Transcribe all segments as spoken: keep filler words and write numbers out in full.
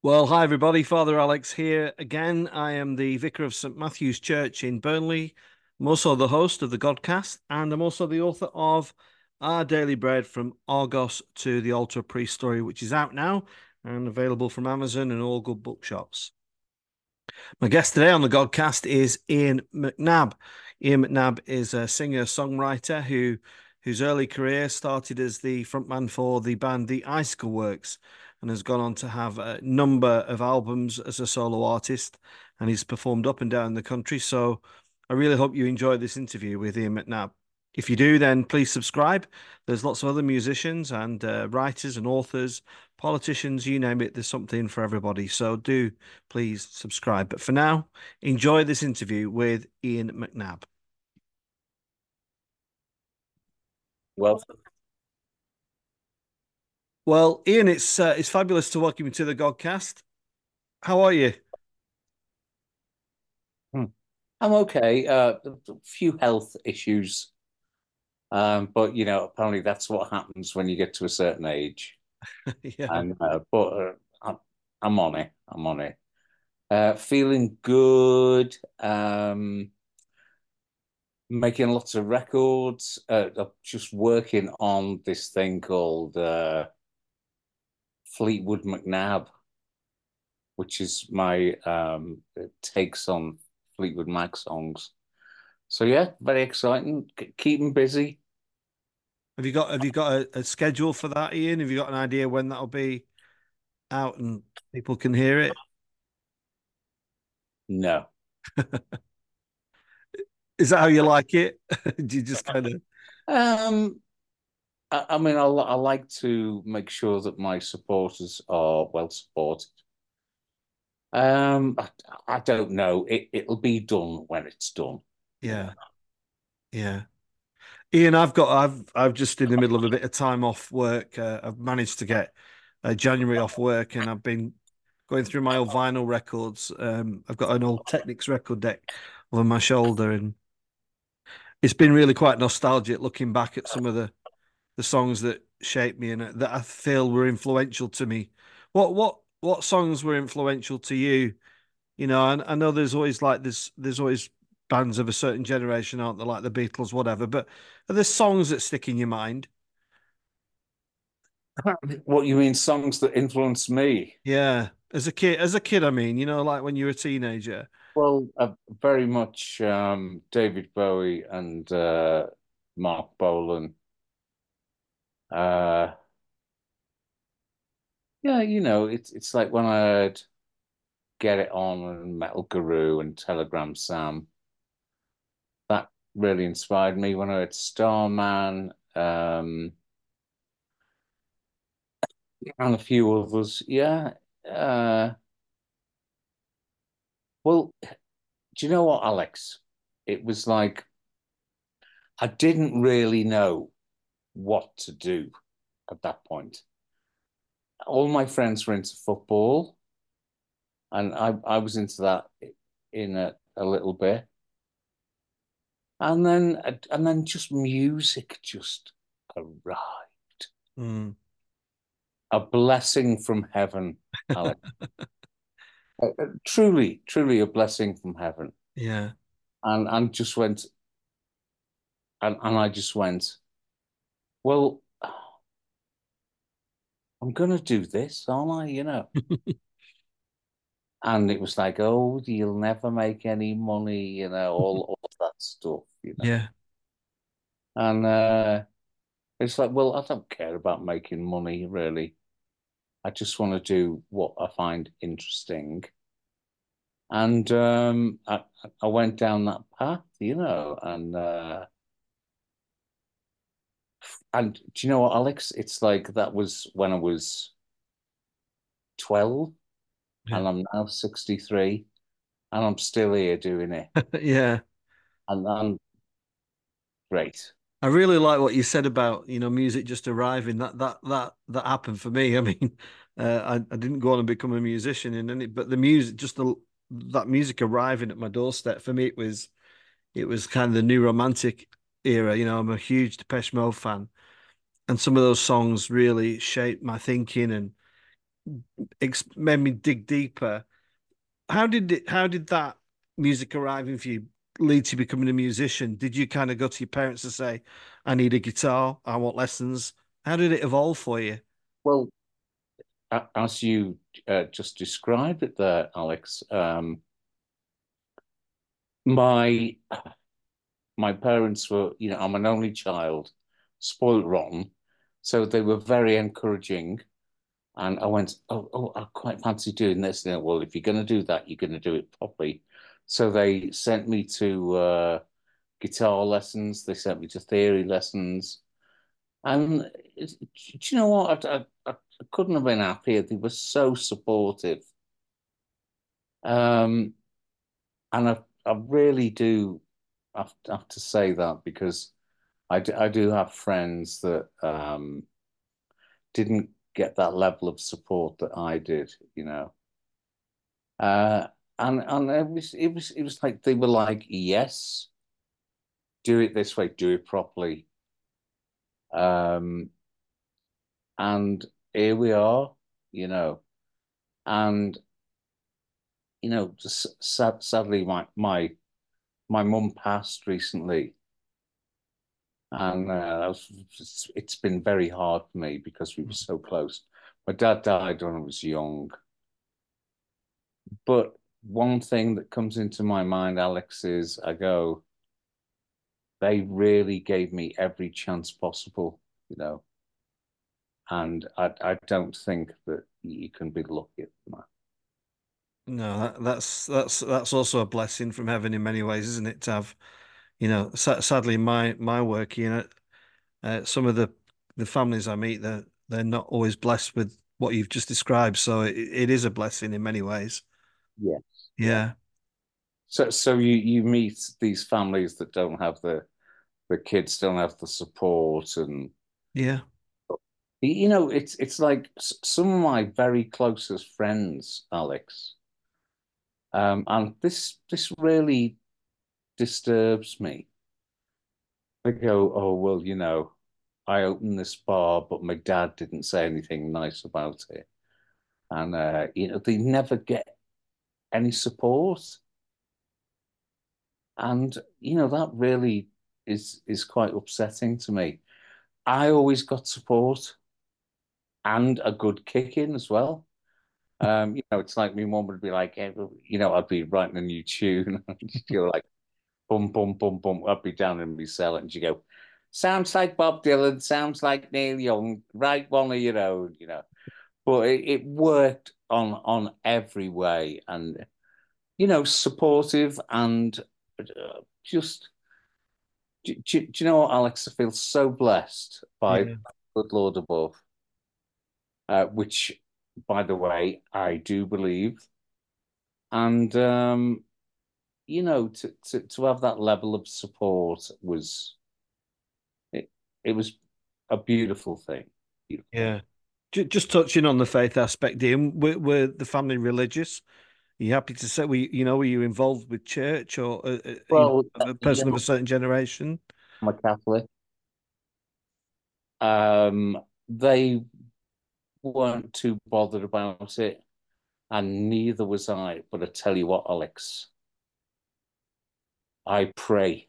Well, hi everybody. Father Alex here again. I am the vicar of Saint Matthew's Church in Burnley. I'm also the host of the Godcast, and I'm also the author of Our Daily Bread from Argos to the Altar of Priest Story, which is out now and available from Amazon and all good bookshops. My guest today on the Godcast is Ian McNabb. Ian McNabb is a singer-songwriter who whose early career started as the frontman for the band The Icicle Works and has gone on to have a number of albums as a solo artist, and he's performed up and down the country. So I really hope you enjoy this interview with Ian McNabb. If you do, then please subscribe. There's lots of other musicians and uh, writers and authors, politicians, you name it, there's something for everybody. So do please subscribe. But for now, enjoy this interview with Ian McNabb. Well, Well, Ian, it's uh, it's fabulous to welcome you to the Godcast. How are you? hmm, I'm okay. Uh, a few health issues, um, but you know, apparently that's what happens when you get to a certain age. Yeah. And uh, but uh, I'm, I'm on it. I'm on it. Uh, feeling good. Um, making lots of records. Uh, I'm just working on this thing called uh, Fleetwood McNabb, which is my um, takes on Fleetwood Mac songs. So yeah, very exciting. K- keeping busy. Have you got have you got a, a schedule for that, Ian? Have you got an idea when that'll be out and people can hear it? No. Is that how you like it? Do you just kind of Um, I, I mean, I, li- I like to make sure that my supporters are well supported. Um, I, I don't know. It, it'll be done when it's done, you know. yeah, yeah. Ian, I've got I've I've just in the middle of a bit of time off work. Uh, I've managed to get uh, January off work, and I've been going through my old vinyl records. Um, I've got an old Technics record deck over my shoulder, and it's been really quite nostalgic looking back at some of the the songs that shaped me and that I feel were influential to me. What what what songs were influential to you? You know, I, I know there's always like this. There's always bands of a certain generation, aren't there? Like the Beatles, whatever. But are there songs that stick in your mind? What you mean, songs that influence me? Yeah, as a kid, as a kid, I mean, you know, like when you were a teenager. Well, uh, very much um, David Bowie and uh, Mark Bolan. Uh, yeah, you know, it's it's like when I heard Get It On and Metal Guru and Telegram Sam. That really inspired me when I heard Starman, um, and a few others. Yeah. Uh, well, do you know what, Alex? It was like I didn't really know what to do at that point. All my friends were into football, and I, I was into that in a, a little bit. And then and then just music just arrived. Mm, A blessing from heaven, Alex. Uh, uh, truly, truly a blessing from heaven. yeah. And and just went and, and I just went, well, I'm gonna do this, aren't I? You know. And it was like, oh, you'll never make any money, you know, all, all of that stuff, you know. Yeah. And uh it's like, well, I don't care about making money, really. I just want to do what I find interesting. And um I, I went down that path, you know, and uh and do you know what, Alex? It's like that was when I was twelve Yeah. and I'm now sixty-three and I'm still here doing it. Yeah. And I'm great. I really like what you said about, you know, music just arriving. That that that that happened for me. I mean, uh, I I didn't go on and become a musician in any, but the music, just the that music arriving at my doorstep for me, it was it was kind of the new romantic era. You know, I'm a huge Depeche Mode fan, and some of those songs really shaped my thinking and ex made me dig deeper. How did it, how did that music arriving for you lead to becoming a musician? Did you kind of go to your parents and say, I need a guitar, I want lessons? How did it evolve for you? Well, a- as you uh, just described it there, Alex, um, my my parents were, you know, I'm an only child, spoiled rotten, so they were very encouraging. And I went, oh, oh, I quite fancy doing this. And well, if you're going to do that, you're going to do it properly. So they sent me to uh, guitar lessons. They sent me to theory lessons. And it, do you know what? I, I, I couldn't have been happier. They were so supportive. Um, and I, I really do have, have to say that because I do, I do have friends that um, didn't get that level of support that I did, you know. Uh, and and it was it was it was like they were like, yes, do it this way, do it properly. Um, and here we are, you know. And you know, just sad, sadly, my my my mum passed recently, and uh, it's, it's been very hard for me because we were so close. My dad died when I was young, but one thing that comes into my mind, Alex, is I go, they really gave me every chance possible, you know, and I I don't think that you can be lucky at that. No, that, that's that's that's also a blessing from heaven in many ways, isn't it? To have, you know, sa sadly, my my work, you know, uh, some of the the families I meet, they're they're not always blessed with what you've just described. So it, it is a blessing in many ways. Yes, yeah. Yeah, So so you you meet these families that don't have the the kids don't have the support and yeah, you know it's it's like some of my very closest friends, Alex, um, and this this really disturbs me. They go, oh well, you know, I opened this bar, but my dad didn't say anything nice about it. And uh, you know, they never get any support. And you know, that really is is quite upsetting to me. I always got support and a good kick in as well. Um, you know, it's like my mum would be like, hey, well, you know, I'd be writing a new tune, and she'd go like, bum, bum, bum, bum. I'd be down in my cell, and she'd go, sounds like Bob Dylan, sounds like Neil Young, write one of your own, you know. But it, it worked on on every way, and you know, supportive and uh, just. Do, do, do you know what, Alex? I feel so blessed by yeah, good Lord above, uh, which, by the way, I do believe. And um, you know, to, to to have that level of support was it, it was a beautiful thing. Beautiful. yeah. Ju- Just touching on the faith aspect, Ian, were, were the family religious? Are you happy to say, were you, you know, were you involved with church or, uh, uh, you Well, know, uh, a yeah, person of a certain generation? I'm a Catholic. Um, they weren't too bothered about it, and neither was I. But I tell you what, Alex, I pray,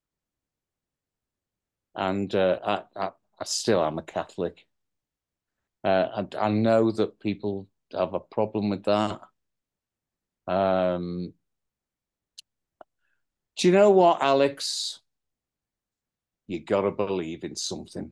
and uh, I, I, I still am a Catholic. Uh, I, I know that people have a problem with that. Um, do you know what, Alex? You gotta believe in something,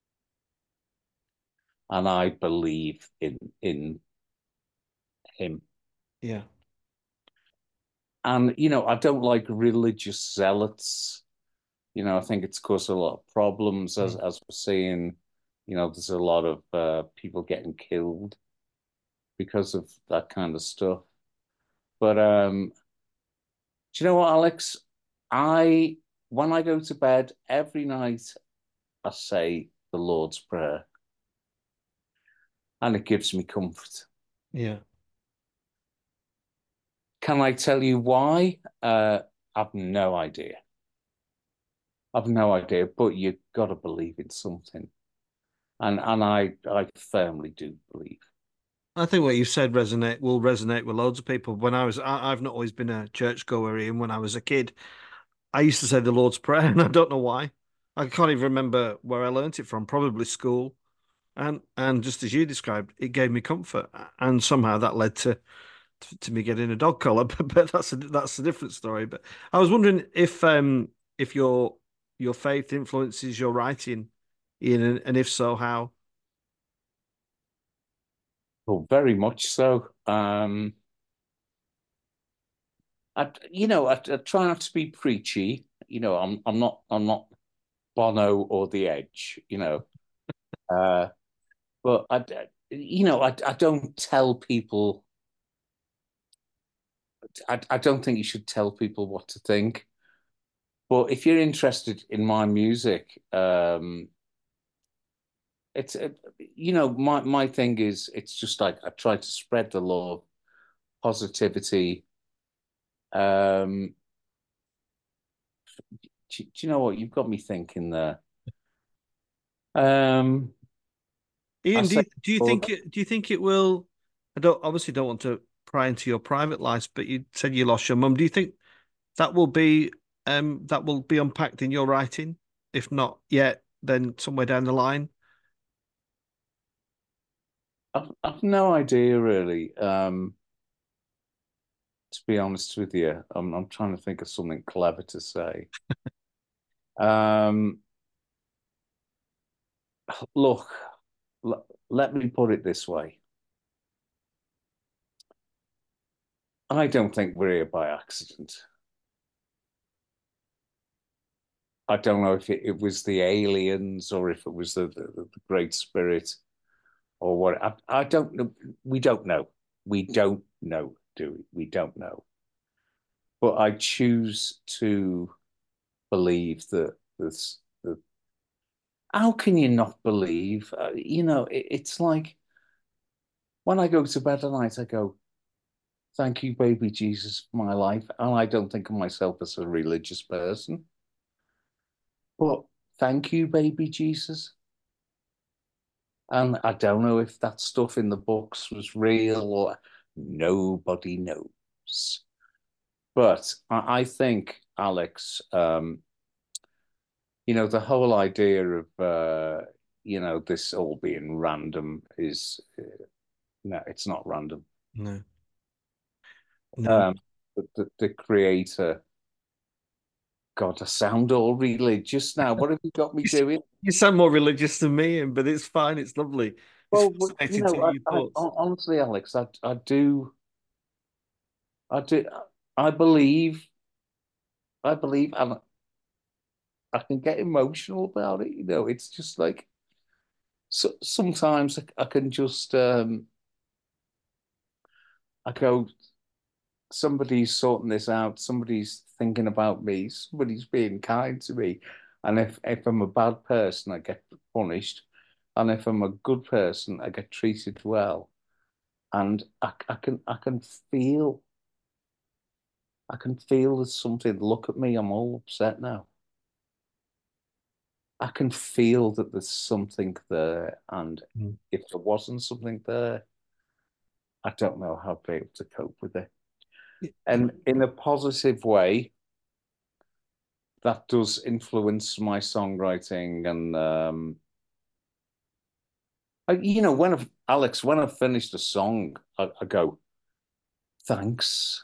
and I believe in in him. Yeah. And you know, I don't like religious zealots. You know, I think it's caused a lot of problems as Mm. as we're seeing. You know, there's a lot of uh, people getting killed because of that kind of stuff. But um, do you know what, Alex? I when I go to bed every night, I say the Lord's Prayer, and it gives me comfort. Yeah. Can I tell you why? Uh, I've no idea. I've no idea, but you've got to believe in something. And and I I firmly do believe. I think what you said resonate will resonate with loads of people. When I was, I, I've not always been a churchgoer, and when I was a kid, I used to say the Lord's Prayer, and I don't know why. I can't even remember where I learnt it from. Probably school, and and just as you described, it gave me comfort, and somehow that led to to, to me getting a dog collar. But, but that's a that's a different story. But I was wondering if um if your your faith influences your writing, Ian, and, and if so, how? Well, very much so. Um, I, you know, I, I try not to be preachy. You know, I'm I'm not I'm not Bono or The Edge. You know, uh, but I, you know, I I don't tell people. I I don't think you should tell people what to think. But if you're interested in my music, um, it's it, you know, my my thing is it's just like I try to spread the love, positivity. Um, do, do you know what? You've got me thinking there. Um, I Ian, do say, you do you Lord, think it do you think it will? I don't obviously don't want to pry into your private lives, but you said you lost your mum. Do you think that will be um that will be unpacked in your writing? If not yet, then somewhere down the line. I've, I've no idea really. Um, to be honest with you, I'm I'm trying to think of something clever to say. Um, look, l let me put it this way. I don't think we're here by accident. I don't know if it, it was the aliens or if it was the, the, the Great Spirit or what. I, I don't know. We don't know. We don't know, do we? We don't know. But I choose to believe that this. That, how can you not believe? Uh, you know, it, it's like when I go to bed at night, I go, "Thank you, baby Jesus, for my life," and I don't think of myself as a religious person, but thank you, baby Jesus. And I don't know if that stuff in the books was real or nobody knows. But I, I think, Alex, um, you know, the whole idea of, uh, you know, this all being random is, uh, no, it's not random. No, no. Um, the, the, the creator, God, I sound all religious now. What have you got me You, s- doing? you sound more religious than me, Ian, but it's fine. It's lovely. It's Well, but, you fascinating to know, hear your I, I, thoughts. honestly, Alex, I, I do, I do, I believe, I believe, and I can get emotional about it. You know, it's just like so, sometimes I, I can just um, I go, somebody's sorting this out, somebody's thinking about me, somebody's being kind to me, and if if I'm a bad person, I get punished, and if I'm a good person, I get treated well, and I, I can I can feel I can feel there's something. Look at me, I'm all upset now. I can feel that there's something there, and Mm. if there wasn't something there, I don't know how to be able to cope with it. And in a positive way, that does influence my songwriting. And um, I, you know, when I've, Alex, when I've finished a song, I, I go, thanks.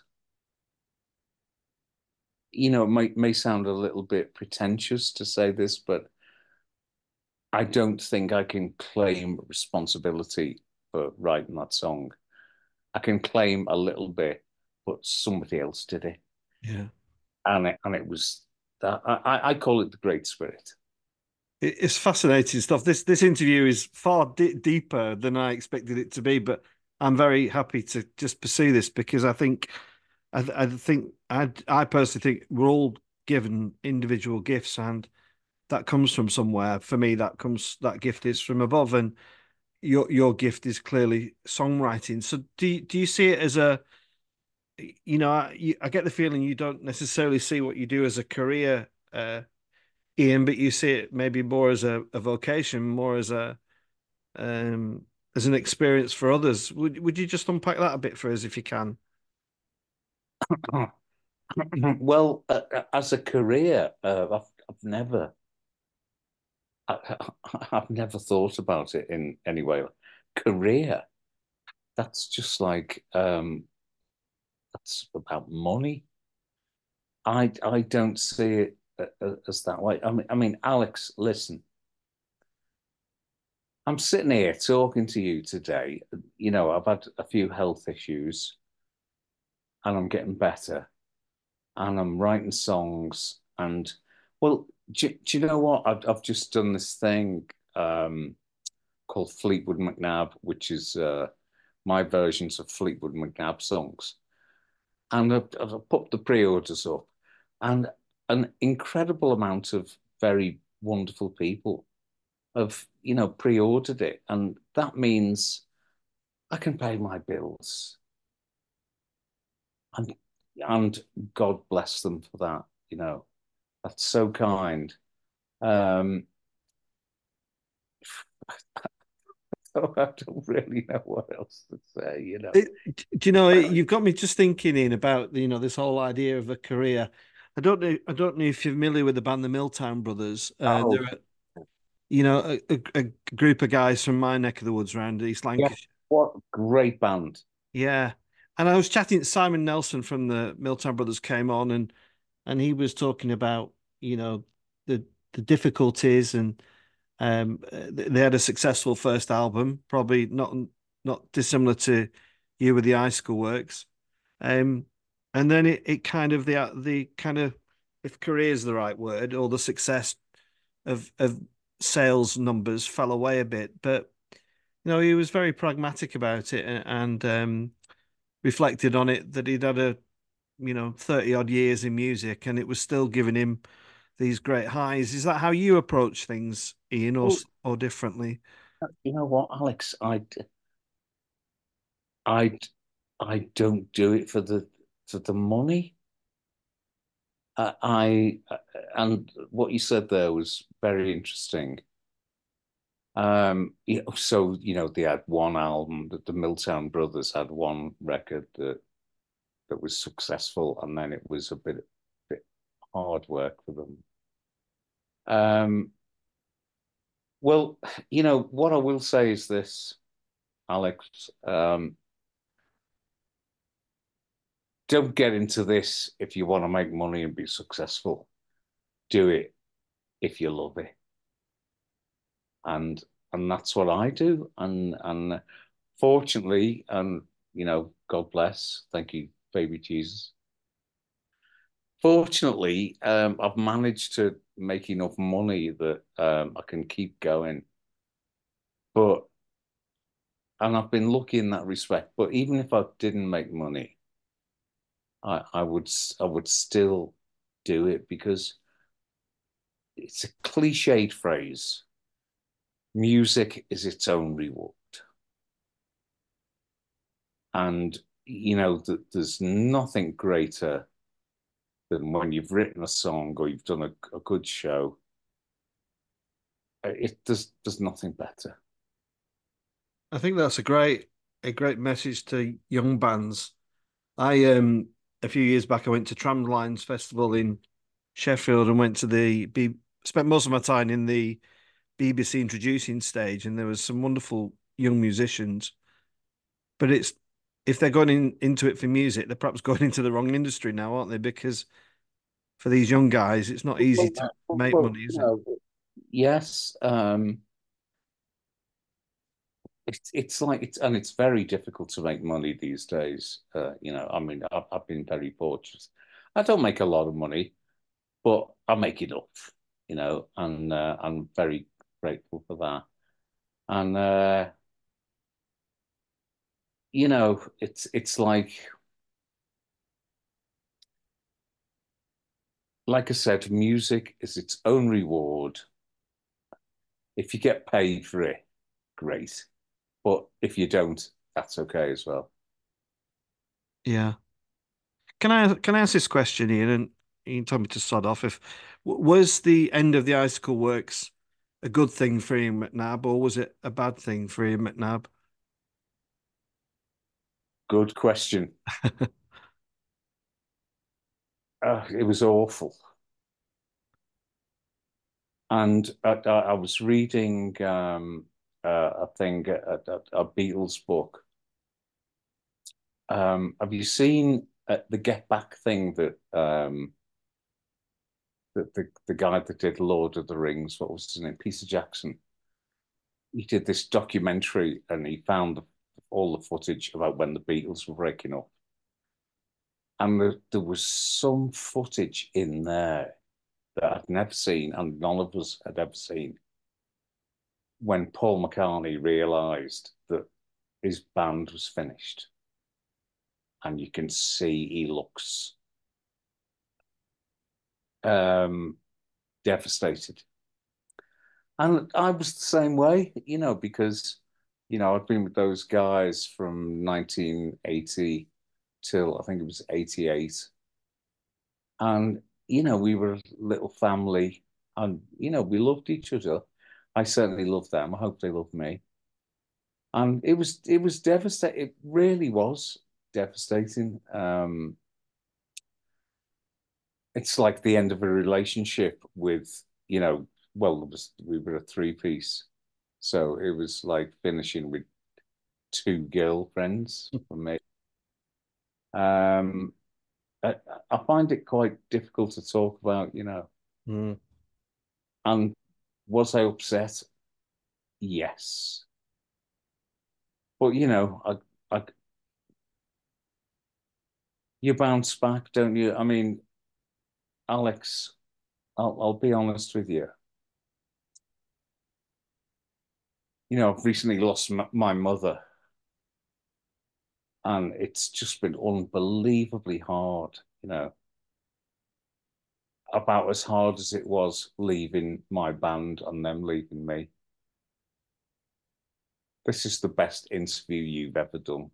You know, it might may sound a little bit pretentious to say this, but I don't think I can claim responsibility for writing that song. I can claim a little bit, but somebody else did it, Yeah. and it and it was that I, I call it the Great Spirit. It's fascinating stuff. This this interview is far d deeper than I expected it to be, but I'm very happy to just pursue this because I think I, I think I I personally think we're all given individual gifts, and that comes from somewhere. For me, that comes that gift is from above, and your your gift is clearly songwriting. So do you, do you see it as a you know I, you, I get the feeling you don't necessarily see what you do as a career, uh, Ian, but you see it maybe more as a, a vocation, more as a um as an experience for others. Would would you just unpack that a bit for us if you can? Well, uh, uh, as a career, uh, I've, I've never, I, I've never thought about it in any way. Career, that's just like, um, that's about money. I, I don't see it uh, uh, as that way. I mean, I mean, Alex, listen, I'm sitting here talking to you today. You know, I've had a few health issues and I'm getting better and I'm writing songs and well, do, do you know what? I've I've just done this thing um, called Fleetwood McNab, which is uh, my versions of Fleetwood McNab songs, and I've, I've put the pre-orders up, and an incredible amount of very wonderful people have you know pre-ordered it, and that means I can pay my bills, and and God bless them for that. You know, that's so kind. Um, so I don't really know what else to say, you know. It, do you know, you've got me just thinking in about, you know, this whole idea of a career. I don't know. I don't know if you're familiar with the band the Milltown Brothers. Uh, Oh, they're, you know, a, a, a group of guys from my neck of the woods around East yeah, Lancashire. what a great band. Yeah, and I was chatting. Simon Nelson from the Milltown Brothers came on, and and he was talking about, you know, the the difficulties, and um, uh, they had a successful first album, probably not not dissimilar to you with the Icicle Works. Um, and then it, it kind of the the kind of, if career is the right word, or the success of of sales numbers fell away a bit. But you know, he was very pragmatic about it, and, and um, reflected on it that he'd had a, you know, thirty odd years in music, and it was still giving him these great highs. Is that how you approach things, Ian, or Well, or differently? you know what, Alex? I, I, I don't do it for the for the money. I, I and what you said there was very interesting. Um, you know, so you know they had one album that the Milltown Brothers had one record that that was successful, and then it was a bit bit hard work for them. Um, well, you know what I will say is this, Alex. Um, don't get into this if you want to make money and be successful. Do it if you love it. And and that's what I do. And and fortunately, and you know, God bless, thank you, baby Jesus. Fortunately, um, I've managed to make enough money that um, I can keep going. But and I've been lucky in that respect. But even if I didn't make money, I, I would I would still do it because it's a cliched phrase. Music is its own reward. And, you know, th there's nothing greater than when you've written a song or you've done a, a good show. It does there's nothing better. I think that's a great a great message to young bands. I um a few years back I went to Tramlines Festival in Sheffield and went to the B spent most of my time in the B B C introducing stage, and there was some wonderful young musicians. But it's, if they're going in, into it for music, they're perhaps going into the wrong industry now, aren't they? Because for these young guys, it's not easy Well, to well, make well, money, you is it? know, yes, um, it's it's like it's and it's very difficult to make money these days. Uh, you know, I mean, I've, I've been very fortunate. I don't make a lot of money, but I make enough, you know, and uh, I'm very grateful for that. And uh, you know, it's it's like like I said, music is its own reward. If you get paid for it, great. But if you don't, that's okay as well. Yeah. Can I can I ask this question, Ian? And you can tell me to sod off. If was the end of the Icicle Works a good thing for Ian McNabb, or was it a bad thing for Ian McNabb? Good question. Uh, it was awful. And I, I, I was reading um, uh, a thing, a, a, a Beatles book. Um, have you seen uh, the Get Back thing that um, that the, the guy that did Lord of the Rings, what was his name? Peter Jackson. He did this documentary and he found the, all the footage about when the Beatles were breaking up. And there, there was some footage in there that I'd never seen and none of us had ever seen when Paul McCartney realized that his band was finished. And you can see he looks um, devastated. And I was the same way, you know, because, you know, I've been with those guys from nineteen eighty till I think it was eighty-eight. And, you know, we were a little family and, you know, we loved each other. I certainly loved them. I hope they loved me. And it was it was devastating. It really was devastating. Um, it's like the end of a relationship with, you know, well, it was, we were a three piece. So it was like finishing with two girlfriends for me. Um, I, I find it quite difficult to talk about, you know. Mm. And was I upset? Yes. But, you know, I, I, you bounce back, don't you? I mean, Alex, I'll, I'll be honest with you. You know, I've recently lost m my mother, and it's just been unbelievably hard, you know, about as hard as it was leaving my band and them leaving me. This is the best interview you've ever done.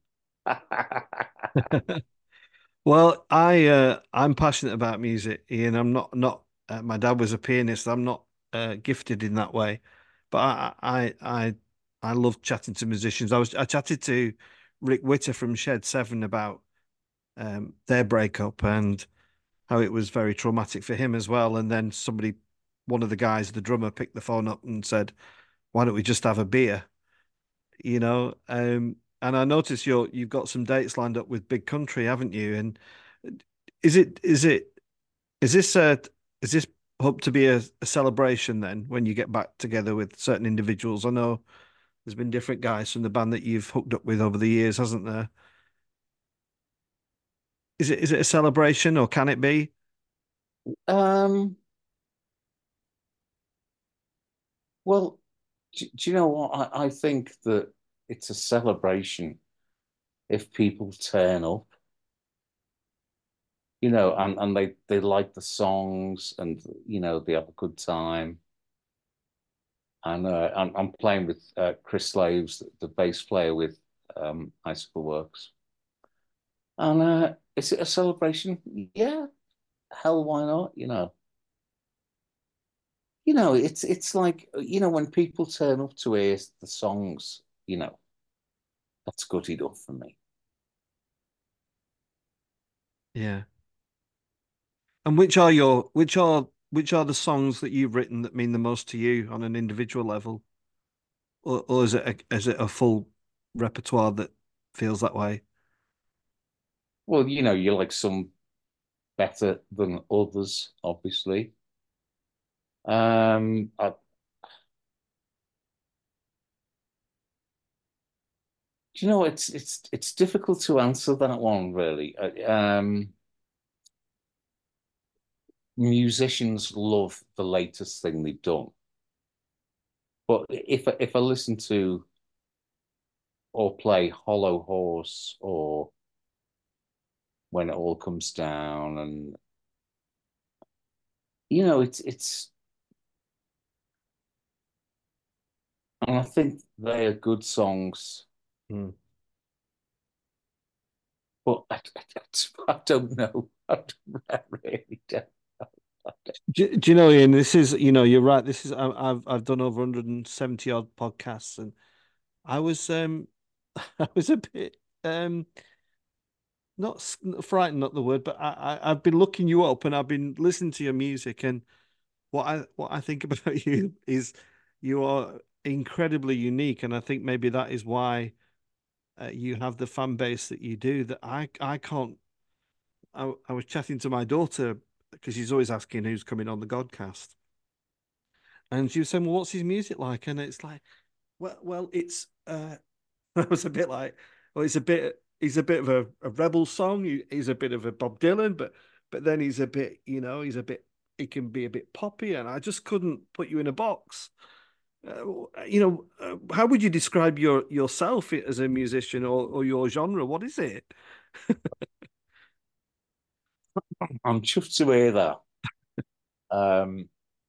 Well, I uh, I'm passionate about music, Ian. I'm not not uh, my dad was a pianist. I'm not uh, gifted in that way, but I I I I love chatting to musicians. I was I chatted to Rick Witter from Shed Seven about um, their breakup and how it was very traumatic for him as well. And then somebody, one of the guys, the drummer, picked the phone up and said, "Why don't we just have a beer?" You know. Um, and I noticed you're you've got some dates lined up with Big Country, haven't you? And is it is it is this uh is this hope to be a, a celebration then when you get back together with certain individuals? I know there's been different guys from the band that you've hooked up with over the years, hasn't there? Is it is it a celebration or can it be? Um, well, do, do you know what? I, I think that it's a celebration if people turn up, you know, and, and they, they like the songs and, you know, they have a good time. And uh, I'm, I'm playing with uh, Chris Slaves, the, the bass player with um, Icicle Works. And uh, is it a celebration? Yeah, hell, why not? You know, you know, it's it's like you know when people turn up to hear the songs, you know, that's good enough for me. Yeah. And which are your which are which are the songs that you've written that mean the most to you on an individual level? Or, or is it a, is it a full repertoire that feels that way? Well, you know, you like some better than others, obviously. Um, I, do you know, it's it's it's difficult to answer that one really. Uh, Um, musicians love the latest thing they've done. But if if I listen to or play Hollow Horse or When It All Comes Down, and you know, it's it's, and I think they are good songs, Hmm. but I, I, I don't know. I, don't, I really don't. Do, do you know, Ian, this is, you know, you're right. This is, I- I've, I've done over one hundred seventy odd podcasts and I was, um, I was a bit, um, not s- frightened, not the word, but I, I I've been looking you up and I've been listening to your music, and what I what I think about you is you are incredibly unique, and I think maybe that is why uh, you have the fan base that you do. That I I can't. I, I was chatting to my daughter because she's always asking who's coming on the Godcast, and she was saying, "Well, what's his music like?" And it's like, well, well, it's. Uh, I was a bit like, well, it's a bit. He's a bit of a, a rebel song. He, he's a bit of a Bob Dylan, but but then he's a bit, you know, he's a bit. He can be a bit poppy, and I just couldn't put you in a box. Uh, you know, uh, how would you describe your yourself as a musician, or, or your genre? What is it? I'm chuffed to hear that. Um,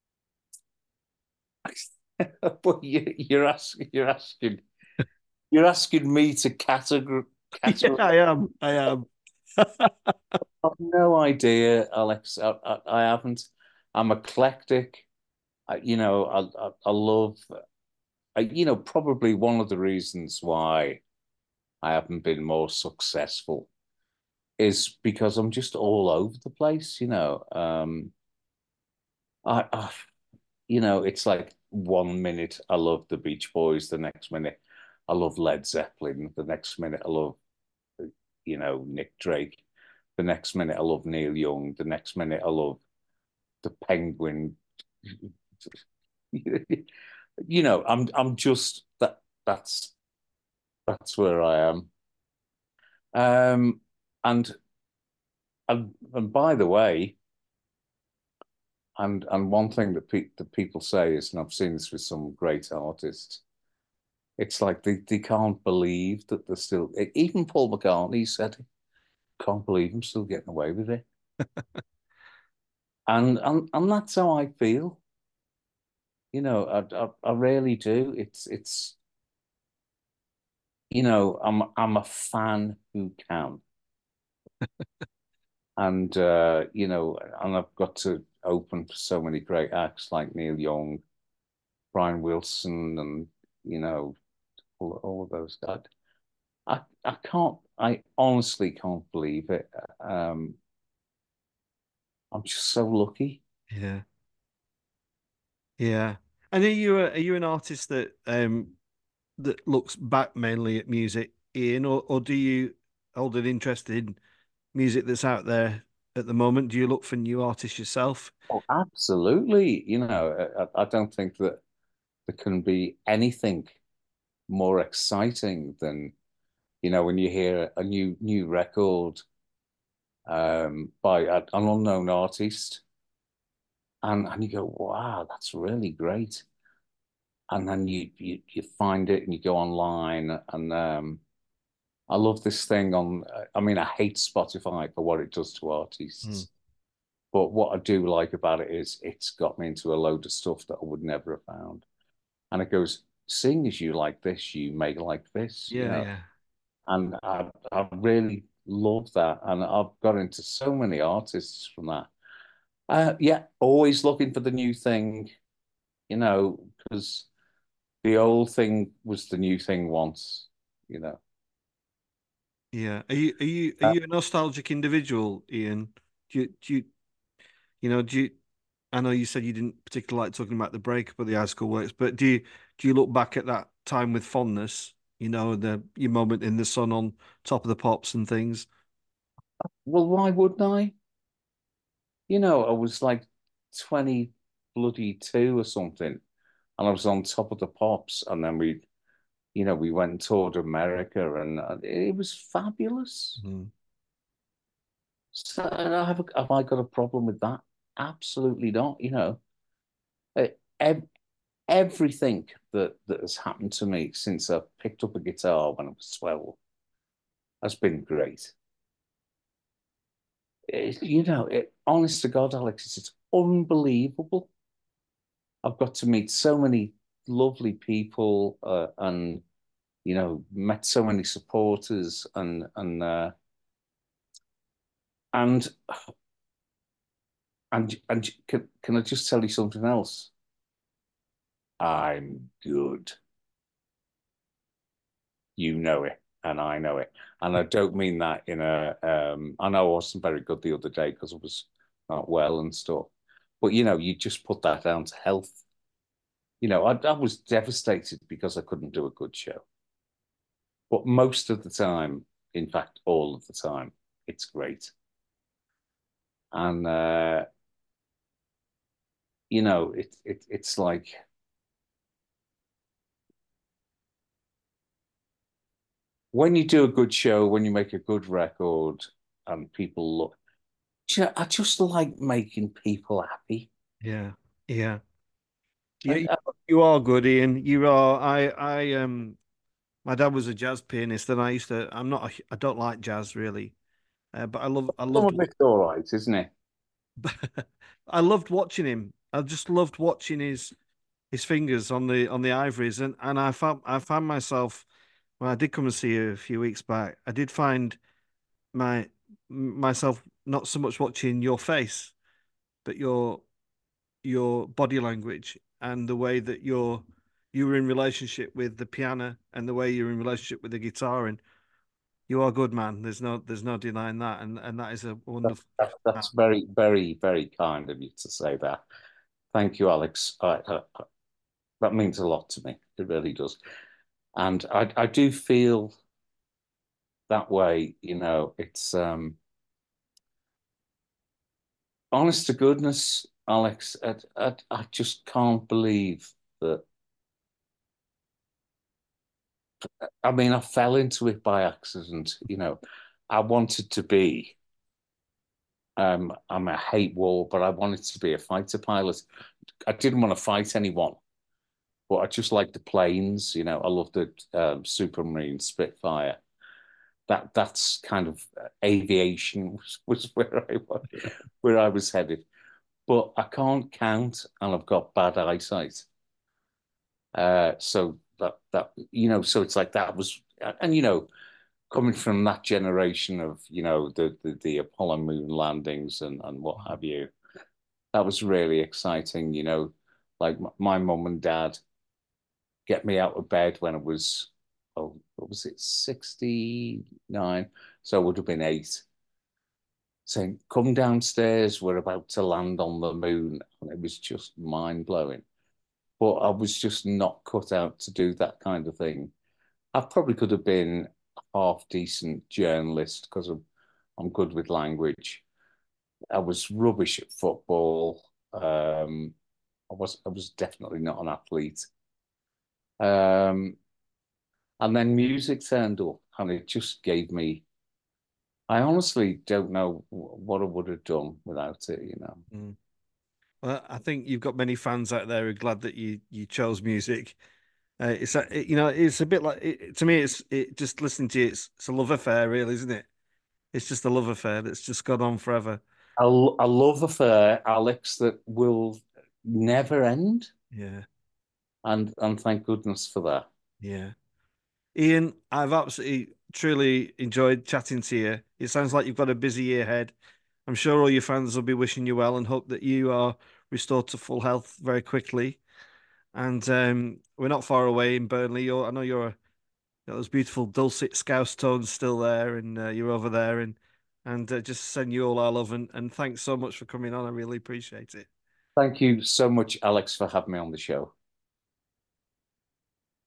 but you, you're asking, you're asking, you're asking me to categor Yeah, categorize. I am. I am. I've no idea, Alex. I, I, I haven't. I'm eclectic. I, you know, I, I, I love. I, you know, probably one of the reasons why I haven't been more successful is because I'm just all over the place. You know, um, I, I, you know, it's like one minute I love the Beach Boys, the next minute I love Led Zeppelin, the next minute I love, you know, Nick Drake, the next minute I love Neil Young, the next minute I love the Penguin. You know, I'm I'm just that that's that's where I am. Um, and and and by the way, and and one thing that pe that people say is, and I've seen this with some great artists, it's like they, they can't believe that they're still. Even Paul McCartney said, "Can't believe I'm still getting away with it," and and and that's how I feel. You know, I I, I really do. It's it's you know, I'm I'm a fan who can. And uh, you know, and I've got to open for so many great acts like Neil Young, Brian Wilson, and you know, all, all of those guys. I I can't, I honestly can't believe it. Um, I'm just so lucky. Yeah, yeah. And are you a, are you an artist that um that looks back mainly at music, Ian, or or do you hold an interest in music that's out there at the moment? Do you look for new artists yourself? Oh, absolutely. You know, I, I don't think that there can be anything more exciting than, you know, when you hear a new new record um, by a, an unknown artist. And and you go, wow, that's really great. And then you you you find it and you go online and um I love this thing on I mean I hate Spotify for what it does to Hmm. artists. But what I do like about it is it's got me into a load of stuff that I would never have found. And it goes, seeing as you like this, you may like this, you Yeah, know. yeah, And I I really love that. And I've got into so many artists from that. Uh yeah, always looking for the new thing, you know, because the old thing was the new thing once, you know. yeah. Are you are you are Uh, you a nostalgic individual, Ian? Do you do you you know do you? I know you said you didn't particularly like talking about the breakup of the high school works, but do you do you look back at that time with fondness? You know, the your moment in the sun on top of the pops and things. well, why wouldn't I? You know, I was like twenty bloody two or something, and I was on top of the pops, and then we, you know, we went and toured America, and uh, it was fabulous. Mhm. So, and I have, a, have I got a problem with that? Absolutely not. You know, Uh, ev everything that that has happened to me since I picked up a guitar when I was twelve has been great. It, you know, it, honest to God, Alex, it's, it's unbelievable. I've got to meet so many lovely people uh, and you know met so many supporters and and uh, and and and can, can I just tell you something else? I'm good. You know it. and I know it. And I don't mean that in a, um, I know I wasn't very good the other day because I was not well and stuff. But, you know, you just put that down to health. You know, I, I was devastated because I couldn't do a good show. But most of the time, in fact, all of the time, it's great. And, uh, you know, it, it, it's like, when you do a good show, when you make a good record and people look, do you know, I just like making people happy. Yeah, yeah, yeah. And You, uh, you are good, Ian. You are. I, I, um, my dad was a jazz pianist, and I used to. I'm not. A, I don't like jazz really, uh, but I love. I some loved. of it's all right, isn't it? I loved watching him. I just loved watching his his fingers on the on the ivories, and and I found I found myself when I did come and see you a few weeks back. I did find my myself not so much watching your face, but your your body language and the way that you're you were in relationship with the piano and the way you're in relationship with the guitar, and you are good, man. There's no there's no denying that, and and that is a That, wonderful that, thing. that's very, very, very kind of you to say that. Thank you, Alex. I, I, that means a lot to me. It really does. And I, I do feel that way, you know, it's um honest to goodness, Alex, I, I, I just can't believe that. I mean, I fell into it by accident, you know. I wanted to be, um, I'm a hate war, but I wanted to be a fighter pilot. I didn't want to fight anyone, but I just liked the planes, you know. I loved the um, Supermarine Spitfire. That that's kind of uh, aviation was, was where I was, where I was headed. But I can't count, and I've got bad eyesight. Uh, so that that you know, so it's like that was, and you know, coming from that generation of you know the the, the Apollo moon landings and and what have you, that was really exciting. You know, like my, my mum and dad get me out of bed when I was, oh, what was it, sixty-nine? So I would have been eight, saying, "Come downstairs, we're about to land on the moon." And it was just mind blowing. But I was just not cut out to do that kind of thing. I probably could have been a half decent journalist because I'm, I'm good with language. I was rubbish at football. Um, I was I was definitely not an athlete. Um, and then music turned up, and it just gave me. I honestly don't know what I would have done without it. You know. Mm. Well, I think you've got many fans out there who are glad that you you chose music. Uh, it's a, it, you know it's a bit like it, to me it's it just listening to you it's it's a love affair really, isn't it? It's just a love affair that's just gone on forever. A, a love affair, Alex, that will never end, Yeah, and and thank goodness for that. yeah. Ian, I've absolutely truly enjoyed chatting to you. It sounds like you've got a busy year ahead. I'm sure all your fans will be wishing you well and hope that you are restored to full health very quickly. And um, we're not far away in Burnley. You're, I know you're a, got those beautiful dulcet Scouse tones still there, and uh, you're over there. And and uh, just send you all our love and, and thanks so much for coming on. I really appreciate it. Thank you so much, Alex, for having me on the show.